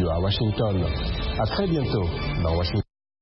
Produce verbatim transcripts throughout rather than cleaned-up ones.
studio à Washington. À très bientôt dans Washington.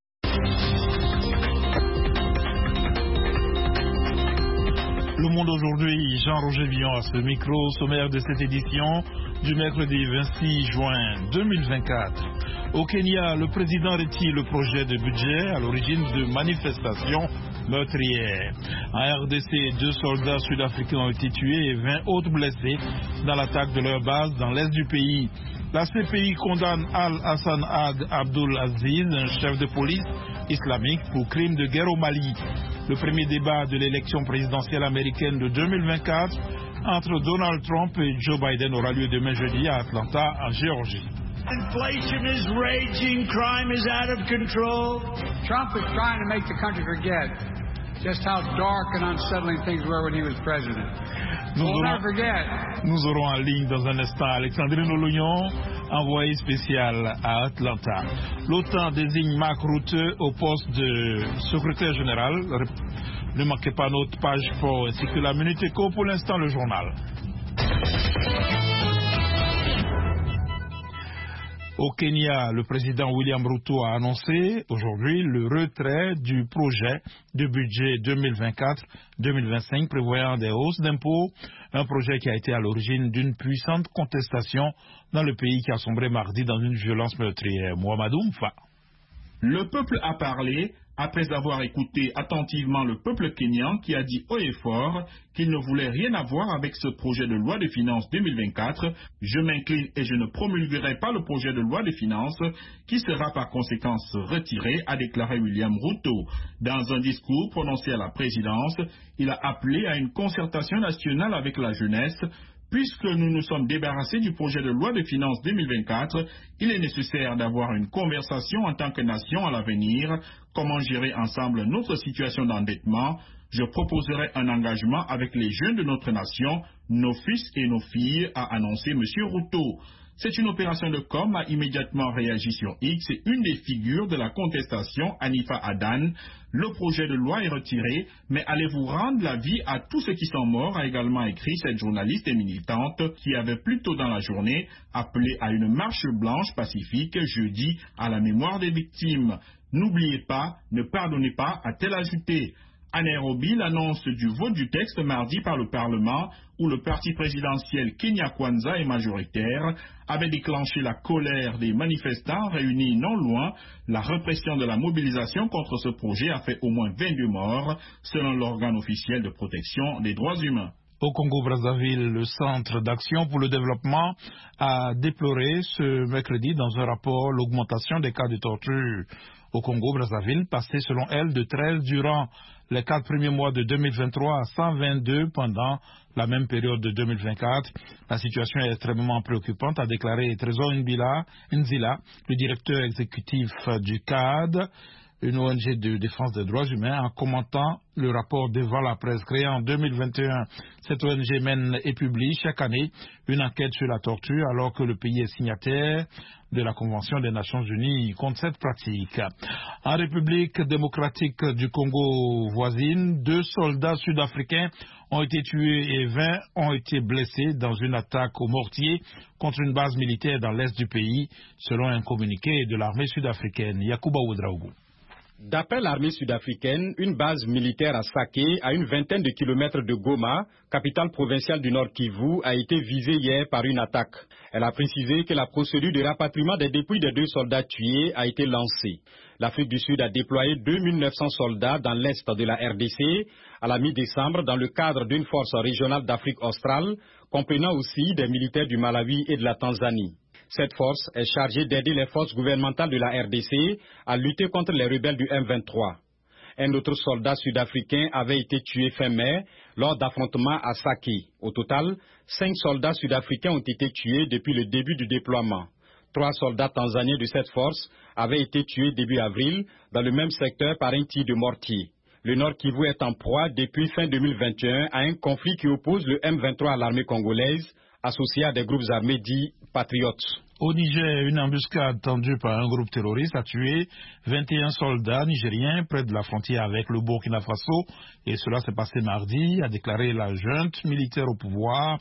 Le Monde aujourd'hui, Jean-Roger Villon à ce micro, sommaire de cette édition du mercredi vingt-six juin deux mille vingt-quatre. Au Kenya, le président retire le projet de budget à l'origine de manifestations meurtrières. En R D C, deux soldats sud-africains ont été tués et vingt autres blessés dans l'attaque de leur base dans l'est du pays. La C P I condamne Al-Hassan Ad Abdul Aziz, un chef de police islamique, pour crime de guerre au Mali. Le premier débat de l'élection présidentielle américaine de deux mille vingt-quatre entre Donald Trump et Joe Biden aura lieu demain jeudi à Atlanta, en Géorgie. Inflation is raging, crime is out of control. Trump is trying to make the country forget just how dark and unsettling things were when he was president. Nous, we'll aurons, never forget. Nous aurons en ligne dans un instant Alexandrine Oloyon, envoyée spéciale à Atlanta. L'OTAN désigne Mark Rutte au poste de secrétaire général. Ne manquez pas notre page sport ainsi que la Minute Éco. Pour l'instant, le journal. Au Kenya, le président William Ruto a annoncé aujourd'hui le retrait du projet de budget deux mille vingt-quatre deux mille vingt-cinq prévoyant des hausses d'impôts, un projet qui a été à l'origine d'une puissante contestation dans le pays qui a sombré mardi dans une violence meurtrière. Mohamedou Mfa. Le peuple a parlé après avoir écouté attentivement le peuple kényan qui a dit haut et fort qu'il ne voulait rien avoir avec ce projet de loi de finances deux mille vingt-quatre. Je m'incline et je ne promulguerai pas le projet de loi de finances qui sera par conséquence retiré, a déclaré William Ruto. Dans un discours prononcé à la présidence, il a appelé à une concertation nationale avec la jeunesse. Puisque nous nous sommes débarrassés du projet de loi de finances deux mille vingt-quatre, il est nécessaire d'avoir une conversation en tant que nation à l'avenir. Comment gérer ensemble notre situation d'endettement? Je proposerai un engagement avec les jeunes de notre nation, nos fils et nos filles, a annoncé M. Ruto. C'est une opération de com, a immédiatement réagi sur X et une des figures de la contestation, Hanifa Adan. Le projet de loi est retiré, mais allez-vous rendre la vie à tous ceux qui sont morts, a également écrit cette journaliste et militante qui avait plus tôt dans la journée appelé à une marche blanche pacifique jeudi à la mémoire des victimes. N'oubliez pas, ne pardonnez pas, a-t-elle ajouté. À Nairobi, l'annonce du vote du texte mardi par le Parlement, où le parti présidentiel Kenya Kwanza est majoritaire, avait déclenché la colère des manifestants réunis non loin. La répression de la mobilisation contre ce projet a fait au moins vingt-deux morts, selon l'organe officiel de protection des droits humains. Au Congo-Brazzaville, le Centre d'action pour le développement a déploré ce mercredi dans un rapport l'augmentation des cas de torture au Congo-Brazzaville, passé selon elle de treize durant les quatre premiers mois de deux mille vingt-trois à cent vingt-deux pendant la même période de deux mille vingt-quatre. La situation est extrêmement préoccupante, a déclaré Trésor Nzila, Nzila, le directeur exécutif du C A D, une O N G de défense des droits humains, en commentant le rapport devant la presse créé en deux mille vingt et un. Cette O N G mène et publie chaque année une enquête sur la torture alors que le pays est signataire de la Convention des Nations Unies contre cette pratique. En République démocratique du Congo voisine, deux soldats sud-africains ont été tués et vingt ont été blessés dans une attaque au mortier contre une base militaire dans l'est du pays, selon un communiqué de l'armée sud-africaine. Yakuba Ouedraogo. D'après l'armée sud-africaine, une base militaire à Saké, à une vingtaine de kilomètres de Goma, capitale provinciale du Nord Kivu, a été visée hier par une attaque. Elle a précisé que la procédure de rapatriement des dépouilles des deux soldats tués a été lancée. L'Afrique du Sud a déployé deux mille neuf cents soldats dans l'est de la R D C à la mi-décembre dans le cadre d'une force régionale d'Afrique australe, comprenant aussi des militaires du Malawi et de la Tanzanie. Cette force est chargée d'aider les forces gouvernementales de la R D C à lutter contre les rebelles du M vingt-trois. Un autre soldat sud-africain avait été tué fin mai lors d'affrontements à Saké. Au total, cinq soldats sud-africains ont été tués depuis le début du déploiement. Trois soldats tanzaniens de cette force avaient été tués début avril dans le même secteur par un tir de mortier. Le Nord Kivu est en proie depuis fin deux mille vingt et un à un conflit qui oppose le M vingt-trois à l'armée congolaise, associé à des groupes armés dits patriotes. Au Niger, une embuscade tendue par un groupe terroriste a tué vingt et un soldats nigériens près de la frontière avec le Burkina Faso, et cela s'est passé mardi, a déclaré la junte militaire au pouvoir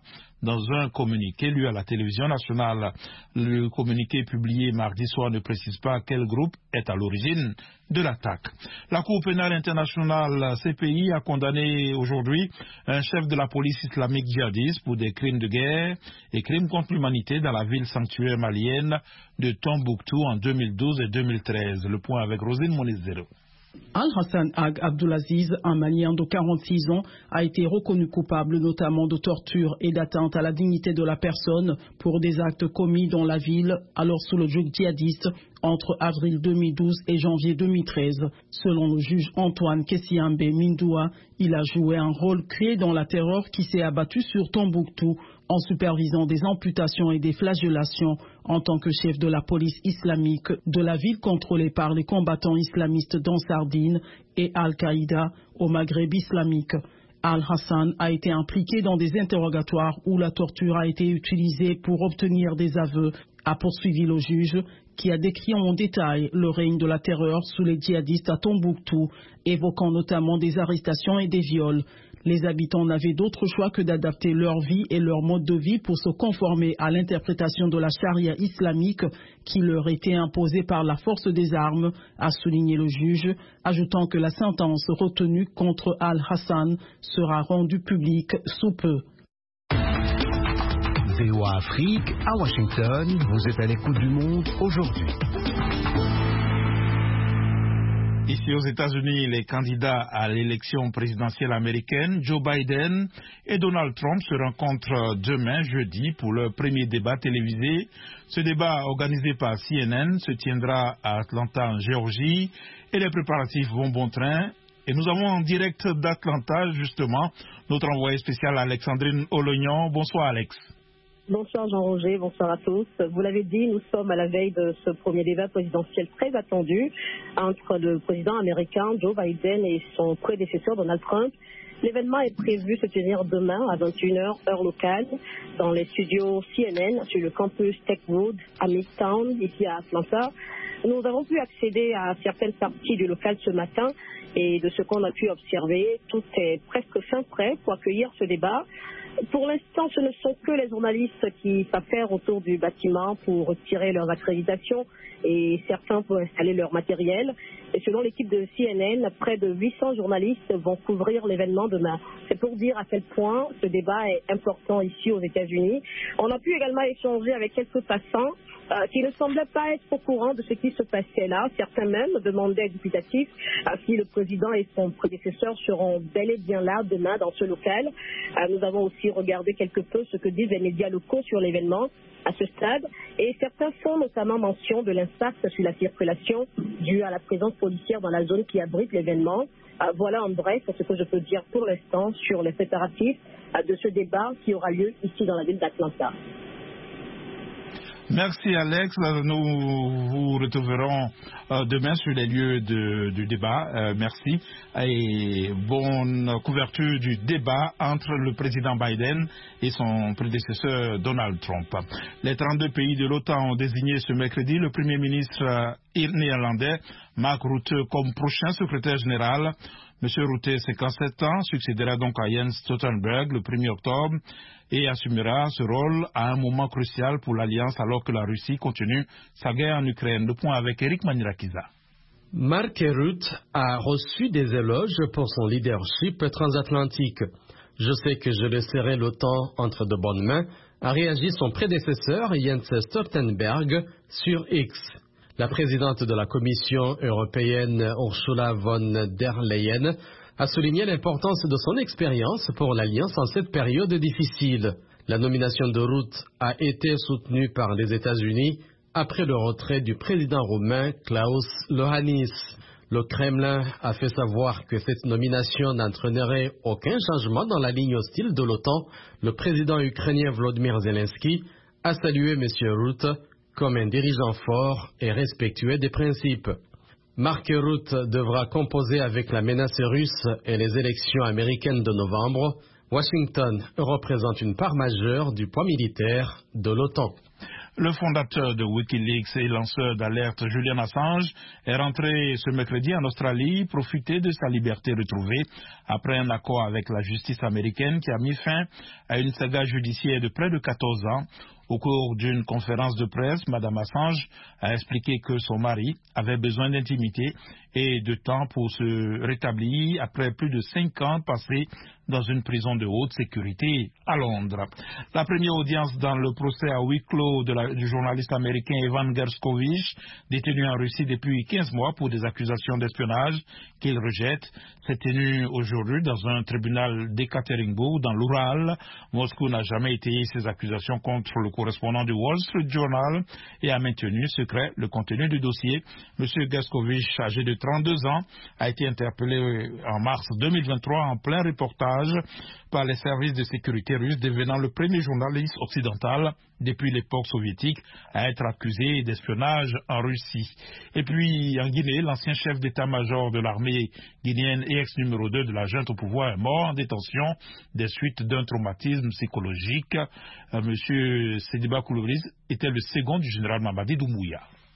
dans un communiqué lu à la télévision nationale. Le communiqué publié mardi soir ne précise pas quel groupe est à l'origine de l'attaque. La Cour pénale internationale C P I a condamné aujourd'hui un chef de la police islamique djihadiste pour des crimes de guerre et crimes contre l'humanité dans la ville sanctuaire malienne de Tombouctou en deux mille douze et deux mille treize. Le point avec Rosine Monizero. Al-Hassan Ag Abdulaziz, un Malien de quarante-six ans, a été reconnu coupable notamment de torture et d'atteinte à la dignité de la personne pour des actes commis dans la ville, alors sous le joug djihadiste, entre avril deux mille douze et janvier deux mille treize. Selon le juge Antoine Kessiambe Mindoua, il a joué un rôle clé dans la terreur qui s'est abattue sur Tombouctou en supervisant des amputations et des flagellations en tant que chef de la police islamique de la ville contrôlée par les combattants islamistes d'Ansardine et Al-Qaïda au Maghreb islamique. Al-Hassan a été impliqué dans des interrogatoires où la torture a été utilisée pour obtenir des aveux, a poursuivi le juge, qui a décrit en détail le règne de la terreur sous les djihadistes à Tombouctou, évoquant notamment des arrestations et des viols. Les habitants n'avaient d'autre choix que d'adapter leur vie et leur mode de vie pour se conformer à l'interprétation de la charia islamique qui leur était imposée par la force des armes, a souligné le juge, ajoutant que la sentence retenue contre Al-Hassan sera rendue publique sous peu. V O A Afrique, à Washington, vous êtes à l'écoute du monde aujourd'hui. Ici aux États-Unis, les candidats à l'élection présidentielle américaine, Joe Biden et Donald Trump, se rencontrent demain, jeudi, pour leur premier débat télévisé. Ce débat, organisé par C N N, se tiendra à Atlanta, en Géorgie, et les préparatifs vont bon train. Et nous avons en direct d'Atlanta, justement, notre envoyé spécial Alexandrine Olognon. Bonsoir, Alex. Bonsoir Jean-Roger, bonsoir à tous. Vous l'avez dit, nous sommes à la veille de ce premier débat présidentiel très attendu entre le président américain Joe Biden et son prédécesseur Donald Trump. L'événement est prévu se tenir demain à vingt et une heures, heure locale, dans les studios C N N sur le campus Techwood à Midtown, ici à Atlanta. Nous avons pu accéder à certaines parties du local ce matin et de ce qu'on a pu observer, tout est presque fin prêt pour accueillir ce débat. Pour l'instant, ce ne sont que les journalistes qui s'affairent autour du bâtiment pour retirer leurs accréditations et certains pour installer leur matériel. Et selon l'équipe de C N N, près de huit cents journalistes vont couvrir l'événement demain. C'est pour dire à quel point ce débat est important ici aux États-Unis. On a pu également échanger avec quelques passants euh, qui ne semblaient pas être au courant de ce qui se passait là. Certains même demandaient dubitatifs euh, si le président et son prédécesseur seront bel et bien là demain dans ce local. Euh, nous avons aussi regardé quelque peu ce que disent les médias locaux sur l'événement à ce stade, et certains font notamment mention de l'impact sur la circulation due à la présence policière dans la zone qui abrite l'événement. Euh, voilà en bref ce que je peux dire pour l'instant sur les préparatifs euh, de ce débat qui aura lieu ici dans la ville d'Atlanta. Merci Alex, nous vous retrouverons euh, demain sur les lieux de, du débat. Euh, merci et bonne couverture du débat entre le président Biden et son prédécesseur Donald Trump. Les trente-deux pays de l'OTAN ont désigné ce mercredi le premier ministre euh, néerlandais Mark Rutte comme prochain secrétaire général. Monsieur Rutte, cinquante-sept ans, succédera donc à Jens Stoltenberg le premier octobre et assumera ce rôle à un moment crucial pour l'Alliance alors que la Russie continue sa guerre en Ukraine. Le point avec Eric Manirakiza. Mark Rutte a reçu des éloges pour son leadership transatlantique. Je sais que je laisserai l'OTAN entre de bonnes mains, a réagi son prédécesseur Jens Stoltenberg sur X. La présidente de la Commission européenne, Ursula von der Leyen, a souligné l'importance de son expérience pour l'Alliance en cette période difficile. La nomination de Rutte a été soutenue par les États-Unis après le retrait du président roumain Klaus Iohannis. Le Kremlin a fait savoir que cette nomination n'entraînerait aucun changement dans la ligne hostile de l'OTAN. Le président ukrainien Volodymyr Zelensky a salué M. Rutte comme un dirigeant fort et respectueux des principes. Mark Rutte devra composer avec la menace russe et les élections américaines de novembre. Washington représente une part majeure du poids militaire de l'OTAN. Le fondateur de Wikileaks et lanceur d'alerte Julian Assange est rentré ce mercredi en Australie, profiter de sa liberté retrouvée après un accord avec la justice américaine qui a mis fin à une saga judiciaire de près de quatorze ans. Au cours d'une conférence de presse, Mme Assange a expliqué que son mari avait besoin d'intimité et de temps pour se rétablir après plus de cinq ans passés dans une prison de haute sécurité à Londres. La première audience dans le procès à huis clos de la, du journaliste américain Evan Gershkovich, détenu en Russie depuis quinze mois pour des accusations d'espionnage qu'il rejette, s'est tenue aujourd'hui dans un tribunal d'Ekaterinbourg, dans l'Oural. Moscou n'a jamais étayé ces accusations contre le correspondant du Wall Street Journal et a maintenu secret le contenu du dossier. M. Gershkovich, âgé de trente-deux ans, a été interpellé en mars deux mille vingt-trois en plein reportage par les services de sécurité russes, devenant le premier journaliste occidental depuis l'époque soviétique à être accusé d'espionnage en Russie. Et puis en Guinée, l'ancien chef d'état-major de l'armée guinéenne et ex-numéro deux de la junte au pouvoir est mort en détention des suites d'un traumatisme psychologique. Euh, Monsieur Sédiba Koulouris était le second du général Mamadi Doumbouya.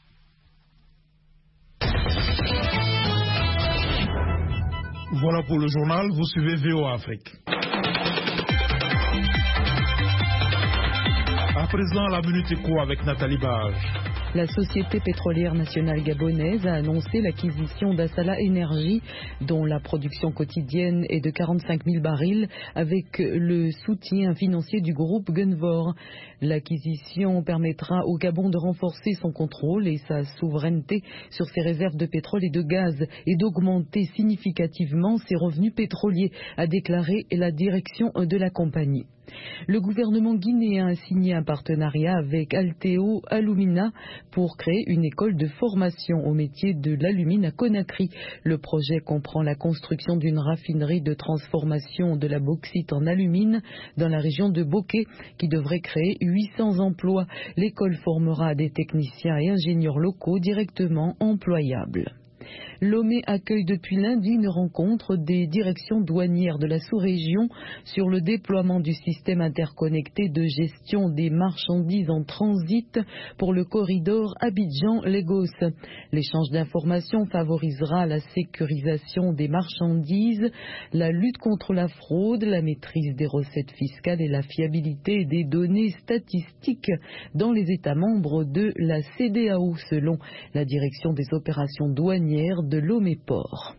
Voilà pour le journal, vous suivez V O A Afrique. À présent, la Minute Éco avec Nathalie Bage. La Société pétrolière nationale gabonaise a annoncé l'acquisition d'Assala Énergie, dont la production quotidienne est de quarante-cinq mille barils, avec le soutien financier du groupe Gunvor. L'acquisition permettra au Gabon de renforcer son contrôle et sa souveraineté sur ses réserves de pétrole et de gaz et d'augmenter significativement ses revenus pétroliers, a déclaré la direction de la compagnie. Le gouvernement guinéen a signé un partenariat avec Alteo Alumina pour créer une école de formation au métier de l'alumine à Conakry. Le projet comprend la construction d'une raffinerie de transformation de la bauxite en alumine dans la région de Boké qui devrait créer huit cents emplois. L'école formera des techniciens et ingénieurs locaux directement employables. Lomé accueille depuis lundi une rencontre des directions douanières de la sous-région sur le déploiement du système interconnecté de gestion des marchandises en transit pour le corridor Abidjan-Lagos. L'échange d'informations favorisera la sécurisation des marchandises, la lutte contre la fraude, la maîtrise des recettes fiscales et la fiabilité des données statistiques dans les États membres de la C E D E A O, selon la direction des opérations douanières de Lomé Port.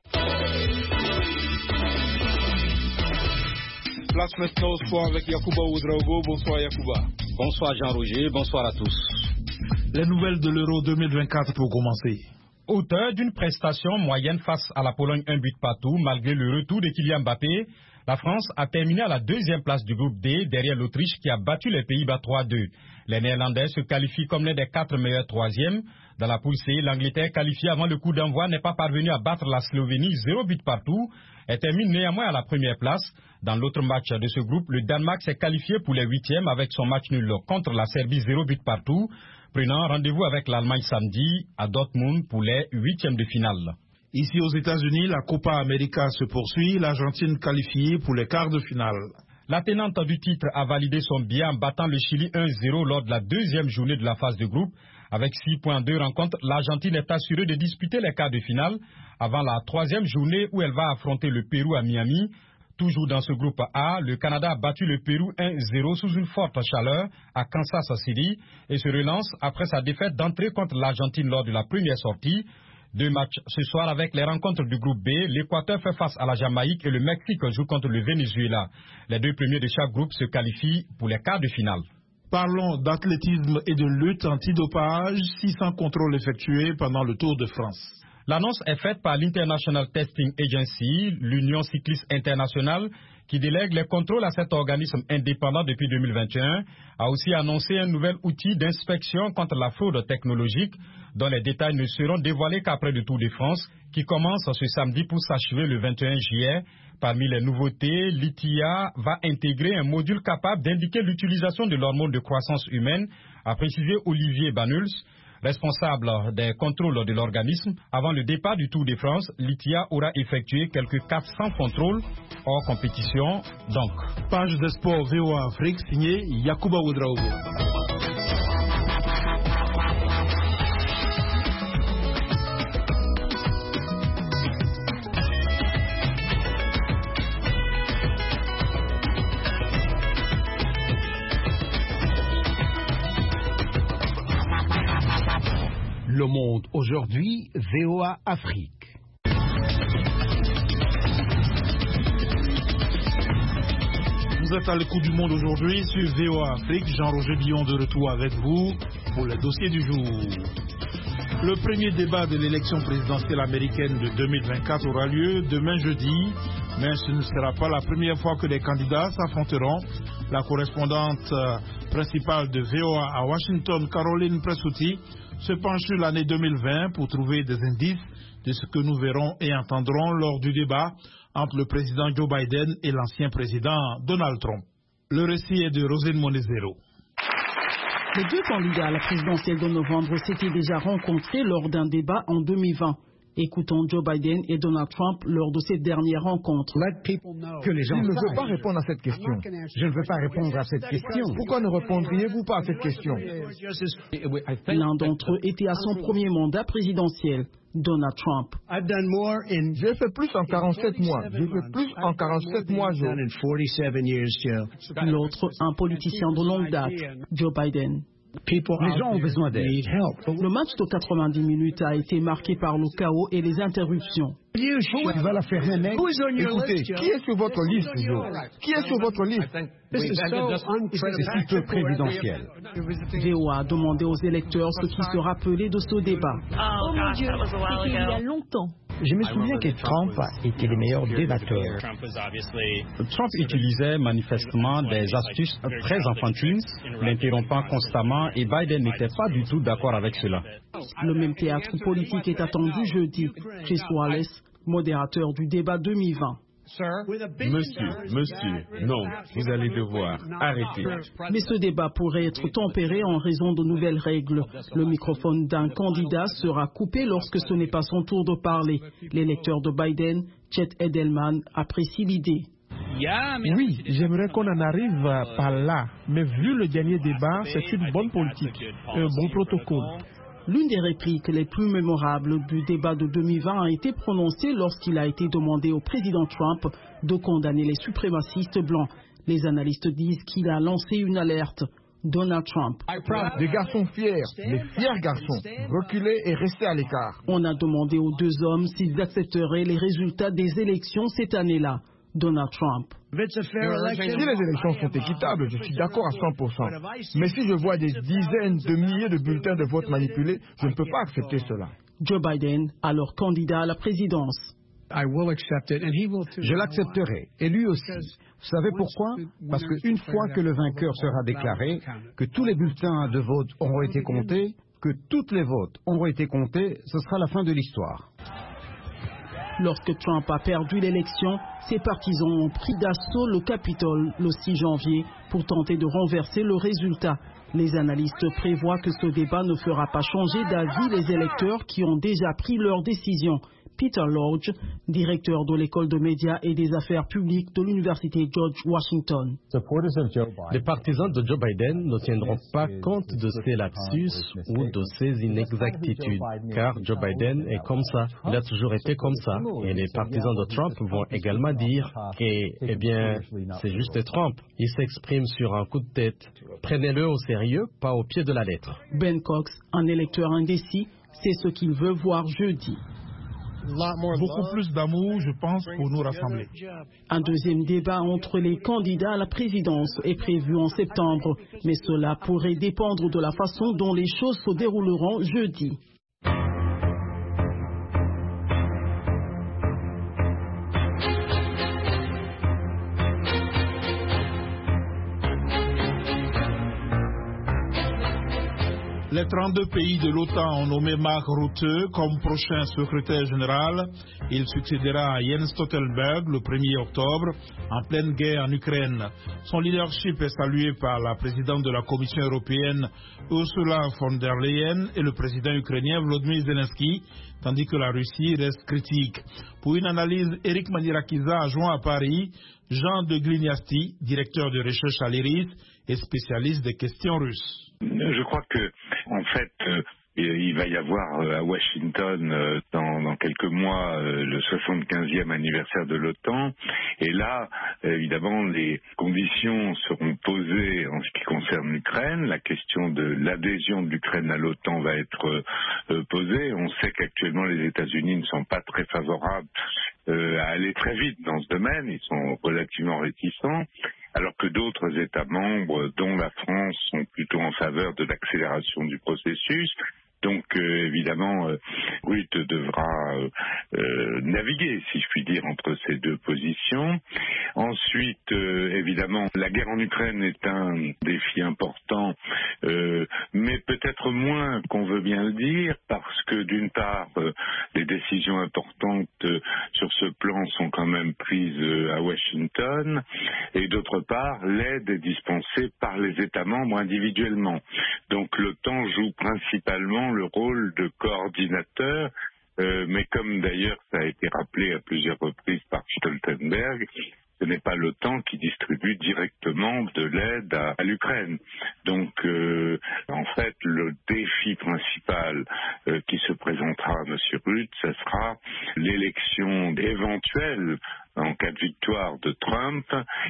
Place maintenant au sport avec Yacouba Ouedraogo. Bonsoir Yacouba. Bonsoir Jean-Roger, bonsoir à tous. Les nouvelles de l'Euro deux mille vingt-quatre pour commencer. Auteur d'une prestation moyenne face à la Pologne, un but partout, malgré le retour de Kylian Mbappé, la France a terminé à la deuxième place du groupe D, derrière l'Autriche qui a battu les Pays-Bas trois deux. Les Néerlandais se qualifient comme l'un des quatre meilleurs troisièmes. Dans la poule C, l'Angleterre, qualifiée avant le coup d'envoi, n'est pas parvenue à battre la Slovénie, zéro but partout. Elle termine néanmoins à la première place. Dans l'autre match de ce groupe, le Danemark s'est qualifié pour les huitièmes avec son match nul contre la Serbie, zéro but partout. Prenant rendez-vous avec l'Allemagne samedi à Dortmund pour les huitièmes de finale. Ici aux États-Unis, la Copa América se poursuit, l'Argentine qualifiée pour les quarts de finale. La tenante du titre a validé son billet en battant le Chili un zéro lors de la deuxième journée de la phase de groupe. Avec six points de rencontre, l'Argentine est assurée de disputer les quarts de finale avant la troisième journée où elle va affronter le Pérou à Miami. Toujours dans ce groupe A, le Canada a battu le Pérou un zéro sous une forte chaleur à Kansas City et se relance après sa défaite d'entrée contre l'Argentine lors de la première sortie. Deux matchs ce soir avec les rencontres du groupe B. L'Équateur fait face à la Jamaïque et le Mexique joue contre le Venezuela. Les deux premiers de chaque groupe se qualifient pour les quarts de finale. Parlons d'athlétisme et de lutte antidopage. six cents contrôles effectués pendant le Tour de France. L'annonce est faite par l'International Testing Agency, l'Union cycliste internationale, qui délègue les contrôles à cet organisme indépendant depuis deux mille vingt et un, a aussi annoncé un nouvel outil d'inspection contre la fraude technologique, dont les détails ne seront dévoilés qu'après le Tour de France, qui commence ce samedi pour s'achever le vingt et un juillet. Parmi les nouveautés, l'I T I A va intégrer un module capable d'indiquer l'utilisation de l'hormone de croissance humaine, a précisé Olivier Banuls, responsable des contrôles de l'organisme. Avant le départ du Tour de France, l'I T I A aura effectué quelques quatre cents contrôles hors compétition. Donc, page de sport V O A Afrique signée Yacouba Ouedraogo. Le Monde aujourd'hui, V O A Afrique. Vous êtes à l'écoute du Monde aujourd'hui sur V O A Afrique. Jean-Roger Billon de retour avec vous pour le dossier du jour. Le premier débat de l'élection présidentielle américaine de deux mille vingt-quatre aura lieu demain jeudi, mais ce ne sera pas la première fois que les candidats s'affronteront. La correspondante principale de V O A à Washington, Caroline Pressouti, se penche sur l'année deux mille vingt pour trouver des indices de ce que nous verrons et entendrons lors du débat entre le président Joe Biden et l'ancien président Donald Trump. Le récit est de Roselyne Monezero. Les deux candidats à la présidentielle de novembre s'étaient déjà rencontrés lors d'un débat en deux mille vingt. Écoutons Joe Biden et Donald Trump lors de cette dernière rencontre. Que les gens ne veulent pas répondre à cette question. Je ne veux pas répondre à cette question. Pourquoi ne répondriez-vous pas à cette question? L'un d'entre eux était à son premier mandat présidentiel, Donald Trump. J'ai fait plus en quarante-sept mois. J'ai fait plus en quarante-sept mois, Joe. L'autre, un politicien de longue date, Joe Biden. Les gens ont besoin d'aide. Le match de quatre-vingt-dix minutes a été marqué par le chaos et les interruptions. Tu vas la faire, mec. Écoutez, qui est sur votre liste, Joe? Qui est sur votre liste? C'est si peu présidentiel. V O A a demandé aux électeurs ce qui se rappelait de ce débat. Oh mon Dieu, c'était il y a longtemps. Je me souviens que Trump était le meilleur débatteur. Trump utilisait manifestement des astuces très enfantines, l'interrompant constamment, et Biden n'était pas du tout d'accord avec cela. Le même théâtre politique est attendu jeudi. Chris Wallace, modérateur du débat deux mille vingt. Monsieur, monsieur, non, vous allez devoir arrêter. Mais ce débat pourrait être tempéré en raison de nouvelles règles. Le microphone d'un candidat sera coupé lorsque ce n'est pas son tour de parler. L'électeur de Biden, Chet Edelman, apprécie l'idée. Oui, j'aimerais qu'on en arrive par là. Mais vu le dernier débat, c'est une bonne politique, un bon protocole. L'une des répliques les plus mémorables du débat de deux mille vingt a été prononcée lorsqu'il a été demandé au président Trump de condamner les suprémacistes blancs. Les analystes disent qu'il a lancé une alerte. Donald Trump. Des garçons fiers, des fiers garçons, reculez et restez à l'écart. On a demandé aux deux hommes s'ils accepteraient les résultats des élections cette année-là. Donald Trump. Si les élections sont équitables, je suis d'accord à cent pour cent. Mais si je vois des dizaines de milliers de bulletins de vote manipulés, je ne peux pas accepter cela. Joe Biden, alors candidat à la présidence. Je l'accepterai, et lui aussi. Vous savez pourquoi? Parce qu'une fois que le vainqueur sera déclaré, que tous les bulletins de vote auront été comptés, que toutes les votes auront été comptés, ce sera la fin de l'histoire. Lorsque Trump a perdu l'élection, ses partisans ont pris d'assaut le Capitole le six janvier pour tenter de renverser le résultat. Les analystes prévoient que ce débat ne fera pas changer d'avis les électeurs qui ont déjà pris leur décision. Peter Lodge, directeur de l'école de médias et des affaires publiques de l'université George Washington. Les partisans de Joe Biden ne tiendront pas compte de ces lapsus ou de ces inexactitudes, car Joe Biden est comme ça, il a toujours été comme ça. Et les partisans de Trump vont également dire que, eh bien, c'est juste Trump. Il s'exprime sur un coup de tête. Prenez-le au sérieux, pas au pied de la lettre. Ben Cox, un électeur indécis, c'est ce qu'il veut voir jeudi. Beaucoup plus d'amour, je pense, pour nous rassembler. Un deuxième débat entre les candidats à la présidence est prévu en septembre, mais cela pourrait dépendre de la façon dont les choses se dérouleront jeudi. Les trente-deux pays de l'OTAN ont nommé Mark Rutte comme prochain secrétaire général. Il succédera à Jens Stoltenberg le premier octobre, en pleine guerre en Ukraine. Son leadership est salué par la présidente de la Commission européenne, Ursula von der Leyen, et le président ukrainien Volodymyr Zelensky, tandis que la Russie reste critique. Pour une analyse, Eric Manirakiza a joint à Paris Jean de Glignasti, directeur de recherche à l'I R I S et spécialiste des questions russes. Je crois que, en fait, il va y avoir à Washington dans, dans quelques mois le soixante-quinzième anniversaire de l'OTAN. Et là, évidemment, les conditions seront posées en ce qui concerne l'Ukraine. La question de l'adhésion de l'Ukraine à l'OTAN va être posée. On sait qu'actuellement les États-Unis ne sont pas très favorables à aller très vite dans ce domaine. Ils sont relativement réticents. Alors que d'autres États membres, dont la France, sont plutôt en faveur de l'accélération du processus. Donc euh, évidemment, euh, Rutte devra euh, euh, naviguer, si je puis dire, entre ces deux positions. Ensuite, euh, évidemment, la guerre en Ukraine est un défi important, euh, mais peut-être moins qu'on veut bien le dire, parce que d'une part, euh, les décisions importantes euh, sur ce plan sont quand même prises euh, à Washington, et d'autre part, l'aide est dispensée par les États membres individuellement. Donc l'OTAN joue principalement le rôle de coordinateur, euh, mais comme d'ailleurs ça a été rappelé à plusieurs reprises par Stoltenberg, ce n'est pas l'OTAN qui distribue directement de l'aide à, à l'Ukraine. Donc, euh, en fait, le défi principal euh, qui se présentera à M. Rutte, ce sera l'élection éventuelle en cas de victoire de Trump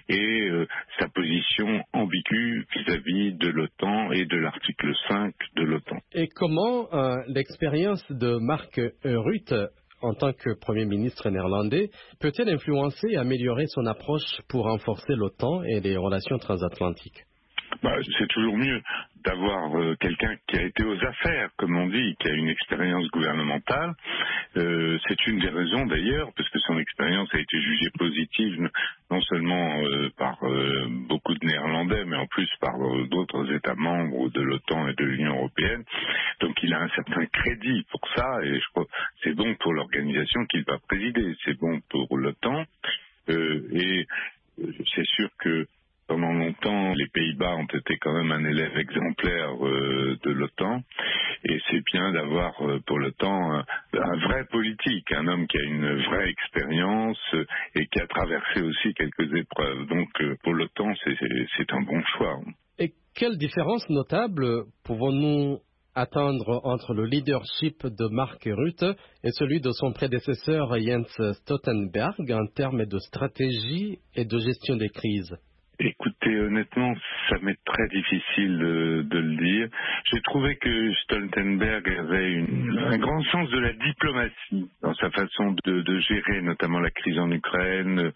et euh, sa position ambiguë vis-à-vis de l'OTAN et de l'article cinq de l'OTAN. Et comment euh, l'expérience de Mark Rutte en tant que Premier ministre néerlandais, peut-elle influencer et améliorer son approche pour renforcer l'OTAN et les relations transatlantiques? Bah, c'est toujours mieux d'avoir euh, quelqu'un qui a été aux affaires, comme on dit, qui a une expérience gouvernementale. Euh, c'est une des raisons d'ailleurs, parce que son expérience a été jugée positive non seulement euh, par euh, beaucoup de Néerlandais, mais en plus par euh, d'autres États membres de l'OTAN et de l'Union européenne. Donc il a un certain crédit pour ça, et je crois que c'est bon pour l'organisation qu'il va présider, c'est bon pour l'OTAN. Euh, et c'est sûr que pendant longtemps, les Pays-Bas ont été quand même un élève exemplaire euh, de l'OTAN, et c'est bien d'avoir euh, pour l'OTAN un, un vrai politique, un homme qui a une vraie expérience euh, et qui a traversé aussi quelques épreuves. Donc euh, pour l'OTAN, c'est, c'est un bon choix. Et quelle différence notable pouvons-nous attendre entre le leadership de Mark Rutte et celui de son prédécesseur Jens Stoltenberg en termes de stratégie et de gestion des crises? Écoutez, honnêtement, ça m'est très difficile de, de le dire. J'ai trouvé que Stoltenberg avait une, un grand sens de la diplomatie dans sa façon de, de gérer notamment la crise en Ukraine.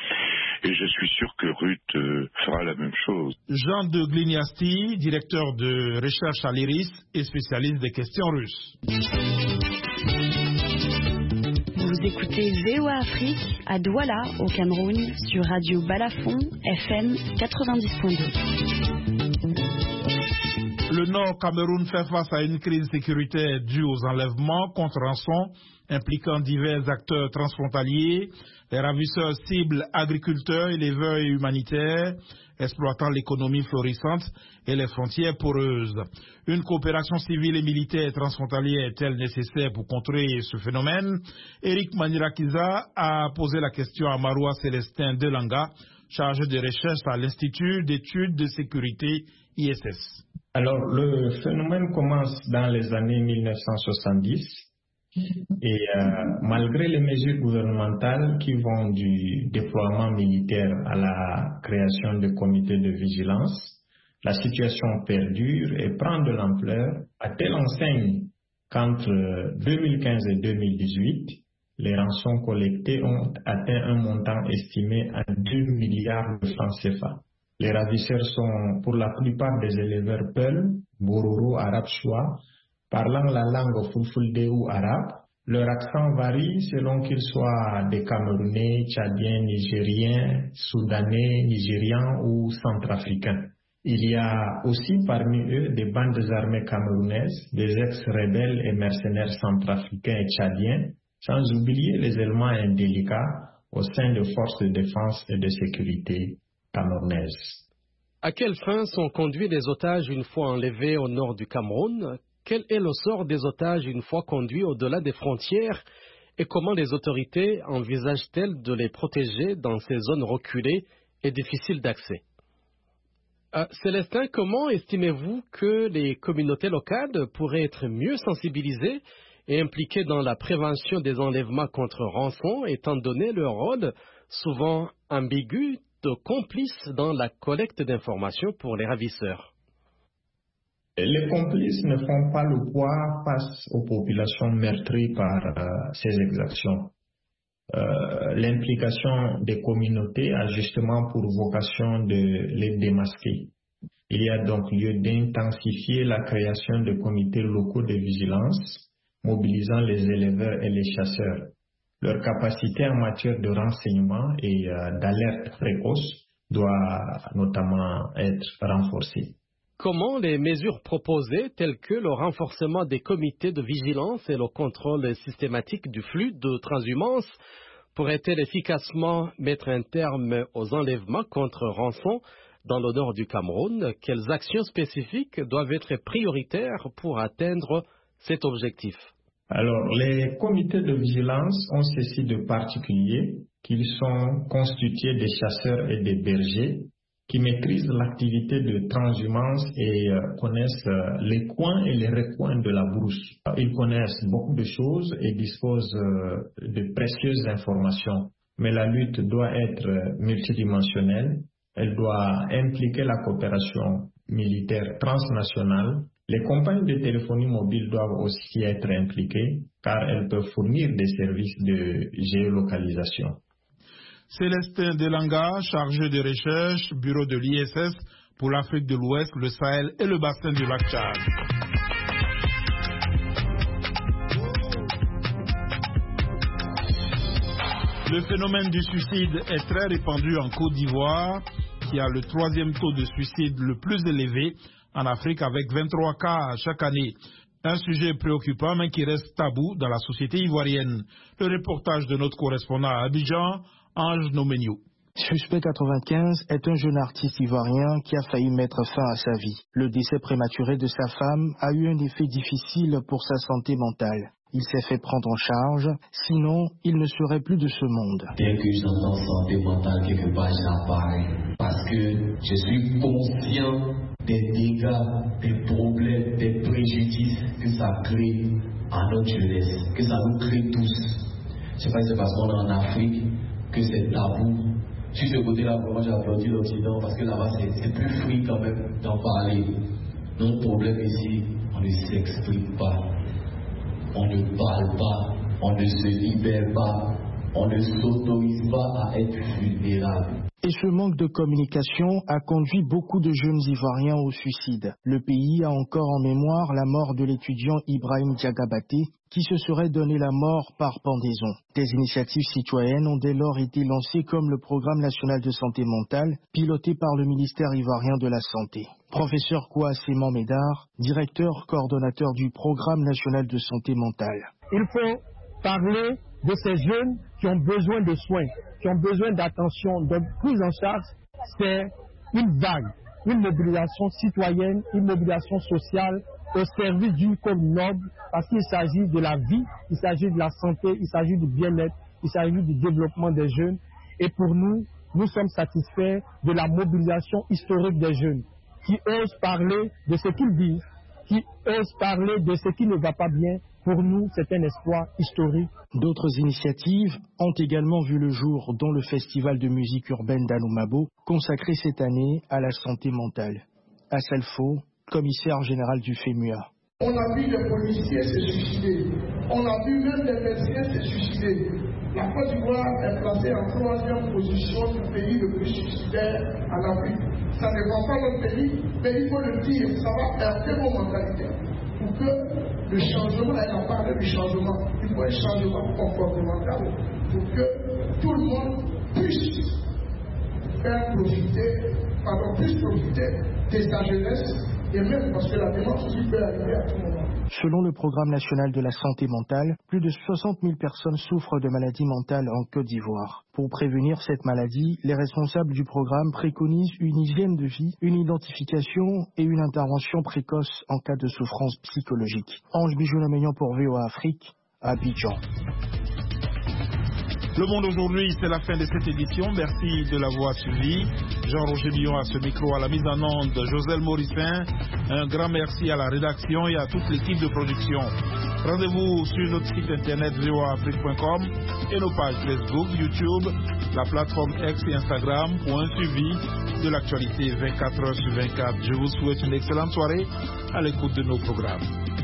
Et je suis sûr que Rutte euh, fera la même chose. Jean de Gliniasti, directeur de recherche à l'IRIS et spécialiste des questions russes. Vous écoutez V O A Afrique à Douala, au Cameroun, sur Radio Balafon, F M quatre-vingt-dix point deux. Le Nord Cameroun fait face à une crise sécuritaire due aux enlèvements contre rançon impliquant divers acteurs transfrontaliers. Les ravisseurs ciblent agriculteurs, éleveurs et humanitaires, exploitant l'économie florissante et les frontières poreuses. Une coopération civile et militaire transfrontalière est-elle nécessaire pour contrer ce phénomène? Eric Manirakiza a posé la question à Maroua Célestin Delanga, chargé de recherche à l'Institut d'études de sécurité I S S. Alors, le phénomène commence dans les années mille neuf cent soixante-dix. Et euh, malgré les mesures gouvernementales qui vont du déploiement militaire à la création de comités de vigilance, la situation perdure et prend de l'ampleur à telle enseigne qu'entre deux mille quinze et deux mille dix-huit, les rançons collectées ont atteint un montant estimé à deux milliards de francs C F A. Les ravisseurs sont pour la plupart des éleveurs Peul, Bororo, Arabe Choua, parlant la langue Fulfulde ou arabe. Leur accent varie selon qu'ils soient des Camerounais, Tchadiens, Nigériens, Soudanais, Nigérians ou Centrafricains. Il y a aussi parmi eux des bandes armées camerounaises, des ex-rebelles et mercenaires centrafricains et tchadiens, sans oublier les éléments indélicats au sein de forces de défense et de sécurité camerounaises. À quelle fin sont conduits les otages une fois enlevés au nord du Cameroun? Quel est le sort des otages une fois conduits au-delà des frontières et comment les autorités envisagent-elles de les protéger dans ces zones reculées et difficiles d'accès? Euh, Célestin, comment estimez-vous que les communautés locales pourraient être mieux sensibilisées et impliquées dans la prévention des enlèvements contre rançon, étant donné leur rôle souvent ambigu de complices dans la collecte d'informations pour les ravisseurs? Les complices ne font pas le poids face aux populations meurtries par euh, ces exactions. Euh, l'implication des communautés a justement pour vocation de les démasquer. Il y a donc lieu d'intensifier la création de comités locaux de vigilance, mobilisant les éleveurs et les chasseurs. Leur capacité en matière de renseignement et euh, d'alerte précoce doit notamment être renforcée. Comment les mesures proposées, telles que le renforcement des comités de vigilance et le contrôle systématique du flux de transhumance, pourraient-elles efficacement mettre un terme aux enlèvements contre rançon dans le nord du Cameroun? Quelles actions spécifiques doivent être prioritaires pour atteindre cet objectif? Alors, les comités de vigilance ont ceci de particulier qu'ils sont constitués des chasseurs et des bergers qui maîtrisent l'activité de transhumance et euh, connaissent euh, les coins et les recoins de la brousse. Ils connaissent beaucoup de choses et disposent euh, de précieuses informations. Mais la lutte doit être multidimensionnelle. Elle doit impliquer la coopération militaire transnationale. Les compagnies de téléphonie mobile doivent aussi être impliquées car elles peuvent fournir des services de géolocalisation. Célestin Delanga, chargé de recherche, bureau de l'I S S pour l'Afrique de l'Ouest, le Sahel et le bassin du lac Tchad. Le phénomène du suicide est très répandu en Côte d'Ivoire, qui a le troisième taux de suicide le plus élevé en Afrique avec vingt-trois cas chaque année. Un sujet préoccupant mais qui reste tabou dans la société ivoirienne. Le reportage de notre correspondant à Abidjan, Ange Nomenio. Suspect quatre-vingt-quinze est un jeune artiste ivoirien qui a failli mettre fin à sa vie. Le décès prématuré de sa femme a eu un effet difficile pour sa santé mentale. Il s'est fait prendre en charge, sinon il ne serait plus de ce monde. Dès que j'entends santé mentale quelque part, j'apparais. Parce que je suis conscient des dégâts, des problèmes, des préjudices que ça crée à notre jeunesse, que ça nous crée tous. Je ne sais pas si c'est parce qu'on est en Afrique que c'est tabou. Sur ce côté-là, vraiment, j'ai applaudi l'Occident parce que là-bas, c'est plus free quand même d'en parler. Notre problème ici, on ne s'explique pas, on ne parle pas, on ne se libère pas, on ne s'autorise pas à être vulnérable. Et ce manque de communication a conduit beaucoup de jeunes Ivoiriens au suicide. Le pays a encore en mémoire la mort de l'étudiant Ibrahim Diagabaté, qui se serait donné la mort par pendaison. Des initiatives citoyennes ont dès lors été lancées comme le Programme national de santé mentale, piloté par le ministère ivoirien de la Santé. Professeur Kouasséman Médard, directeur coordonnateur du Programme national de santé mentale. Il faut parler de ces jeunes qui ont besoin de soins, qui ont besoin d'attention, de prise en charge. C'est une vague, une mobilisation citoyenne, une mobilisation sociale au service d'une cause noble, parce qu'il s'agit de la vie, il s'agit de la santé, il s'agit du bien-être, il s'agit du développement des jeunes. Et pour nous, nous sommes satisfaits de la mobilisation historique des jeunes, qui osent parler de ce qu'ils vivent, qui osent parler de ce qui ne va pas bien. Pour nous, c'est un espoir historique. D'autres initiatives ont également vu le jour, dont le festival de musique urbaine d'Anoumabo, consacré cette année à la santé mentale. Assalfo, commissaire général du FEMUA. On a vu des policiers se suicider. On a vu même des médecins se suicider. La Côte d'Ivoire est placée en troisième position du pays le plus suicidaire en Afrique. Ça ne vend pas notre pays, mais il faut le dire, ça va heurter nos mentalités. Pour que le changement, il a parlé du changement, il faut un changement comportemental pour que tout le monde puisse faire profiter, pardon, puisse profiter de sa jeunesse et même parce que la démence aussi peut arriver à tout moment. Selon le Programme national de la santé mentale, plus de soixante mille personnes souffrent de maladies mentales en Côte d'Ivoire. Pour prévenir cette maladie, les responsables du programme préconisent une hygiène de vie, une identification et une intervention précoce en cas de souffrance psychologique. Ange Bijou-Nomeignan pour V O A Afrique, Abidjan. Le Monde aujourd'hui, c'est la fin de cette édition. Merci de l'avoir suivi. Jean-Roger Billon à ce micro, à la mise en onde, Joselle Morissin. Un grand merci à la rédaction et à toute l'équipe de production. Rendez-vous sur notre site internet v o a afrique point com et nos pages Facebook, YouTube, la plateforme X et Instagram pour un suivi de l'actualité vingt-quatre heures sur vingt-quatre. Je vous souhaite une excellente soirée à l'écoute de nos programmes.